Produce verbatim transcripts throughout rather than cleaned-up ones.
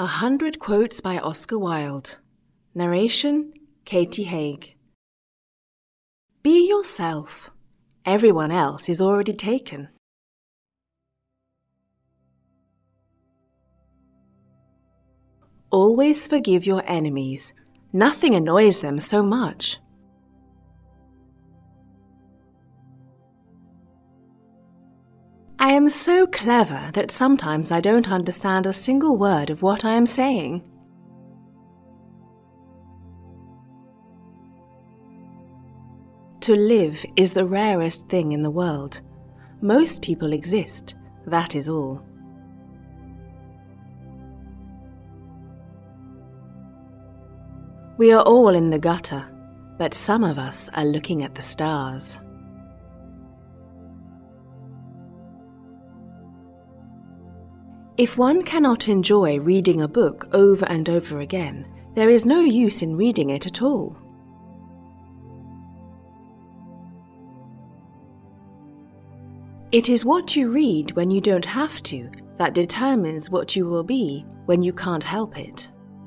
A Hundred Quotes by Oscar Wilde. Narration, Katie Haig. Be yourself. Everyone else is already taken. Always forgive your enemies. Nothing annoys them so much. I am so clever that sometimes I don't understand a single word of what I am saying. To live is the rarest thing in the world. Most people exist, that is all. We are all in the gutter, but some of us are looking at the stars. If one cannot enjoy reading a book over and over again, there is no use in reading it at all. It is what you read when you don't have to that determines what you will be when you can't help it.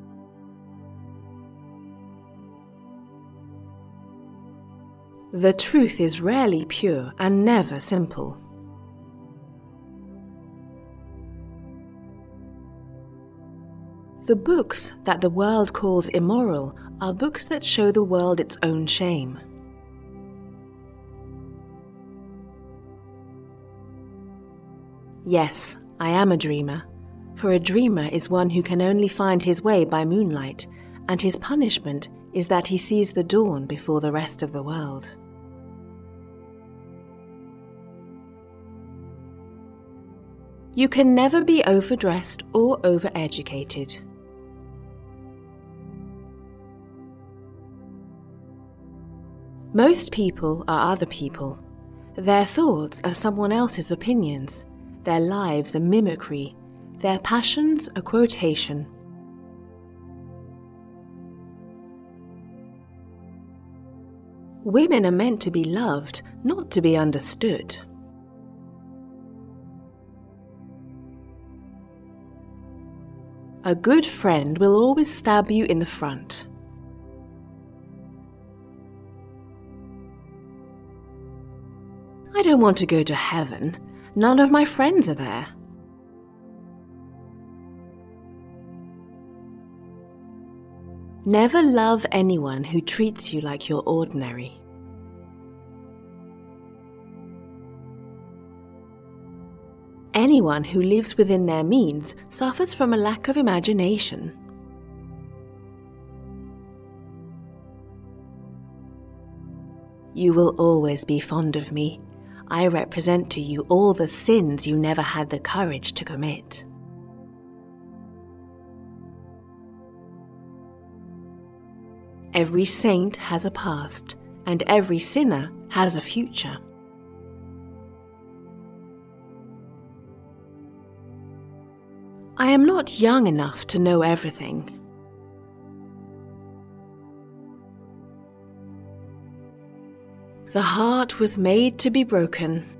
The truth is rarely pure and never simple. The books that the world calls immoral are books that show the world its own shame. Yes, I am a dreamer, for a dreamer is one who can only find his way by moonlight, and his punishment is that he sees the dawn before the rest of the world. You can never be overdressed or overeducated. Most people are other people. Their thoughts are someone else's opinions. Their lives a mimicry. Their passions a quotation. Women are meant to be loved, not to be understood. A good friend will always stab you in the front. I don't want to go to heaven. None of my friends are there. Never love anyone who treats you like you're ordinary. Anyone who lives within their means suffers from a lack of imagination. You will always be fond of me. I represent to you all the sins you never had the courage to commit. Every saint has a past, and every sinner has a future. I am not young enough to know everything. The heart was made to be broken.